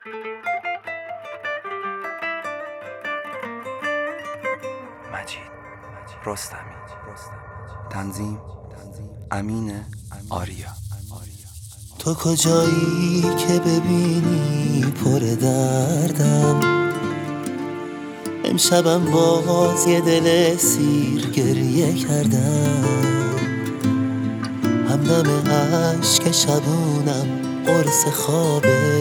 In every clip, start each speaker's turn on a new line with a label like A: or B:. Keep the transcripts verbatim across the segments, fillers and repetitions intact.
A: مجید رستمی. تنظیم امین آریا.
B: تو کجایی که ببینی پر دردم، امشبم باز یه دل سیر گریه کردم، همدم عشق شبونم قرص خوابه.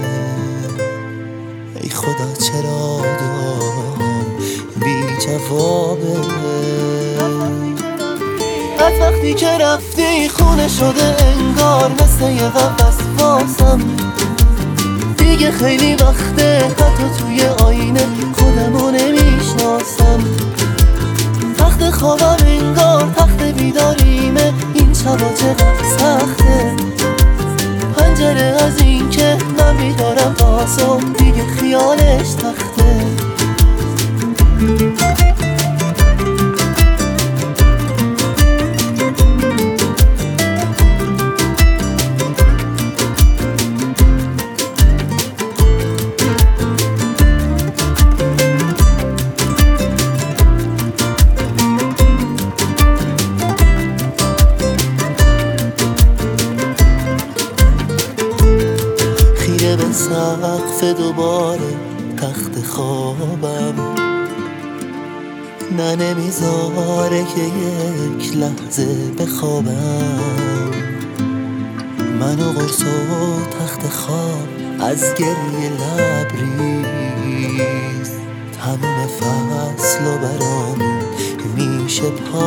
B: ای خدا چرا دعام بی جوابه؟ از وقتی که رفتی خونه شده انگار مثل یه قفس واسم، دیگه خیلی وقته حتی توی آینه خودمو نمیشناسم. تخت خوابم انگار تخت بیداریمه، این شبا چقدر سخته. پنجره از این که من بیدارم تا صبح دیگه خیالش تخته. به سقف دوباره تخت خوابم، نه نمیذاره که یک لحظه بخوابم. من و قرص و تخت خواب از گریه لبریز، تموم فصل و برامون میشه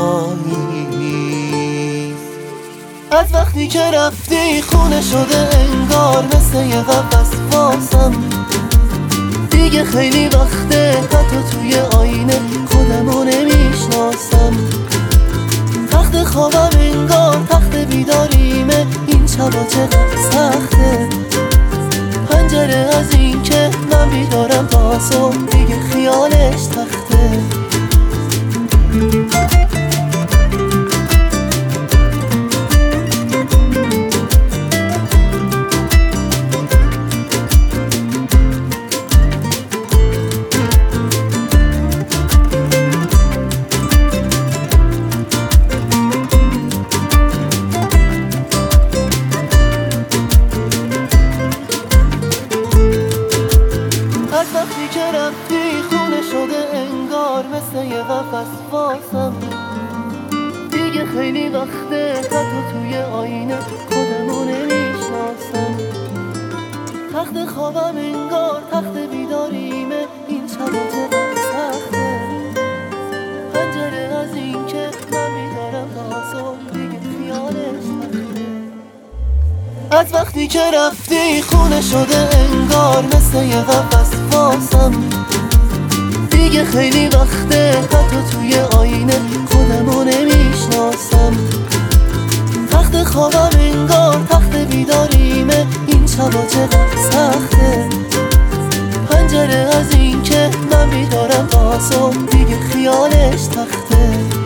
B: پاییز. از وقتی که رفتی خونه شده انگار مثل یه قفس واسم، دیگه خیلی وقته حتی توی آینه خودمو نمیشناسم. تخت خوابم انگار تخت بیداریمه، این شبا چقدر سخته. پنجره از این که من بیدارم تا صبح دیگه خیالش تخته. از وقتی که رفتی خونه شده انگار مثل یه قفس واسم، دیگه خیلی وقته حتی توی آینه خودمو نمیشناسم. تخت خوابم انگار تخت بیداریمه، این شبا چقدر سخته. پنجره از این که من بیدارم تا صبح دیگه خیالش تخته. از وقتی که رفتی خونه شده انگار مثل یه قفس واسم، دیگه خیلی وقته حتی توی آینه خودمو نمیشناسم. تخت خوابم انگار تخت بیداریمه، این شبا چقدر سخته. پنجره از این که من بیدارم تا صبح دیگه خیالش تخته.